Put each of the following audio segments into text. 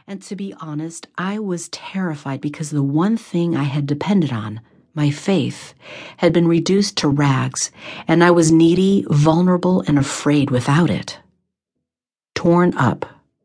And to be honest, I was terrified because the one thing I had depended on, my faith, had been reduced to rags, and I was needy, vulnerable, and afraid without it. Torn up.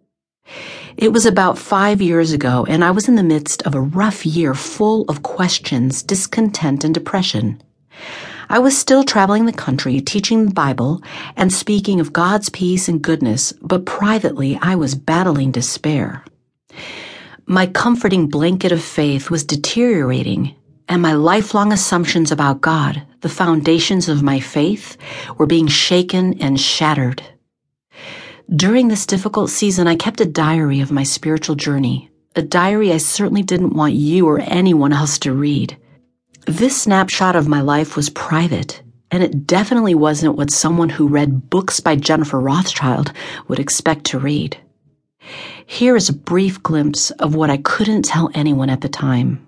It was about 5 years ago, and I was in the midst of a rough year full of questions, discontent, and depression. I was still traveling the country, teaching the Bible, and speaking of God's peace and goodness, but privately I was battling despair. My comforting blanket of faith was deteriorating, and my lifelong assumptions about God, the foundations of my faith, were being shaken and shattered. During this difficult season, I kept a diary of my spiritual journey, a diary I certainly didn't want you or anyone else to read. This snapshot of my life was private, and it definitely wasn't what someone who read books by Jennifer Rothschild would expect to read. Here is a brief glimpse of what I couldn't tell anyone at the time.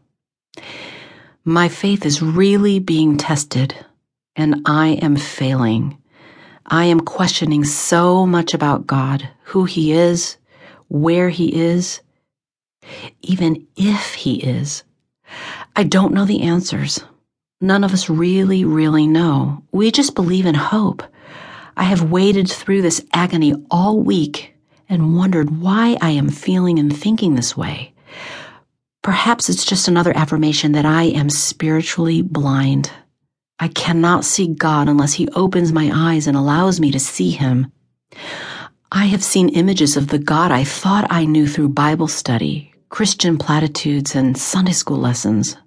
My faith is really being tested, and I am failing. I am questioning so much about God, who He is, where He is, even if He is. I don't know the answers. None of us really know. We just believe in hope. I have waded through this agony all week and wondered why I am feeling and thinking this way. Perhaps it's just another affirmation that I am spiritually blind. I cannot see God unless He opens my eyes and allows me to see Him. I have seen images of the God I thought I knew through Bible study, Christian platitudes, and Sunday school lessons.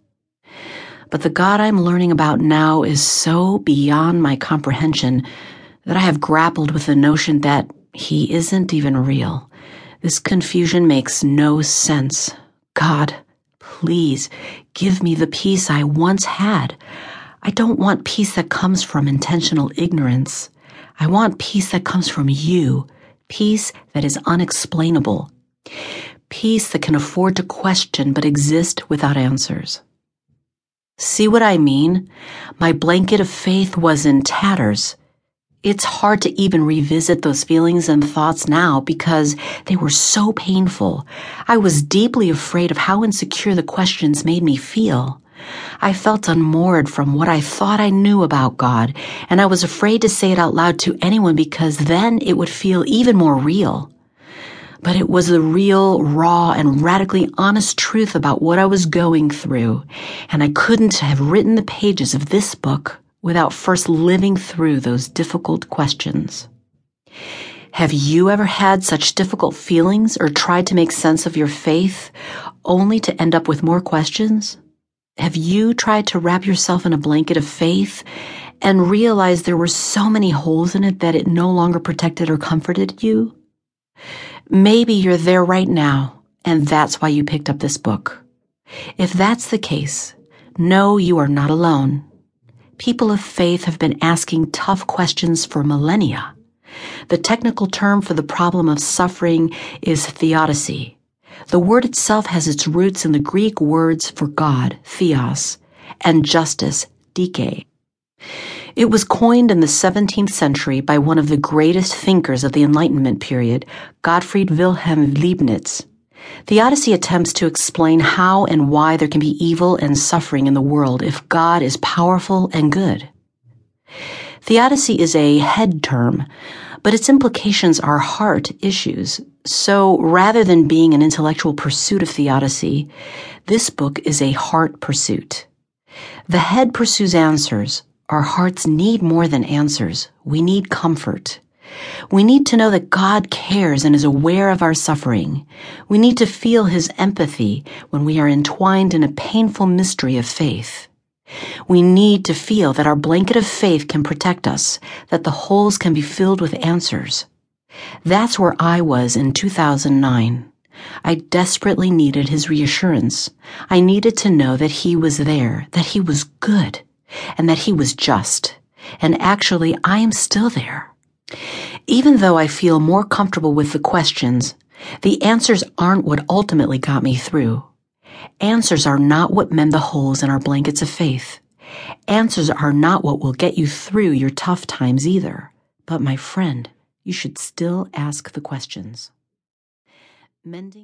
But the God I'm learning about now is so beyond my comprehension that I have grappled with the notion that He isn't even real. This confusion makes no sense. God, please give me the peace I once had. I don't want peace that comes from intentional ignorance. I want peace that comes from You, peace that is unexplainable, peace that can afford to question but exist without answers. See what I mean? My blanket of faith was in tatters. It's hard to even revisit those feelings and thoughts now because they were so painful. I was deeply afraid of how insecure the questions made me feel. I felt unmoored from what I thought I knew about God, and I was afraid to say it out loud to anyone because then it would feel even more real. But it was the real, raw, and radically honest truth about what I was going through, and I couldn't have written the pages of this book without first living through those difficult questions. Have you ever had such difficult feelings or tried to make sense of your faith only to end up with more questions? Have you tried to wrap yourself in a blanket of faith and realized there were so many holes in it that it no longer protected or comforted you? Maybe you're there right now, and that's why you picked up this book. If that's the case, know you are not alone. People of faith have been asking tough questions for millennia. The technical term for the problem of suffering is theodicy. The word itself has its roots in the Greek words for God, theos, and justice, dike. It was coined in the 17th century by one of the greatest thinkers of the Enlightenment period, Gottfried Wilhelm Leibniz. Theodicy attempts to explain how and why there can be evil and suffering in the world if God is powerful and good. Theodicy is a head term, but its implications are heart issues. So rather than being an intellectual pursuit of theodicy, this book is a heart pursuit. The head pursues answers. Our hearts need more than answers. We need comfort. We need to know that God cares and is aware of our suffering. We need to feel His empathy when we are entwined in a painful mystery of faith. We need to feel that our blanket of faith can protect us, that the holes can be filled with answers. That's where I was in 2009. I desperately needed His reassurance. I needed to know that He was there, that He was good, and that He was just. And actually, I am still there. Even though I feel more comfortable with the questions, the answers aren't what ultimately got me through. Answers are not what mend the holes in our blankets of faith. Answers are not what will get you through your tough times either. But my friend, you should still ask the questions. Mending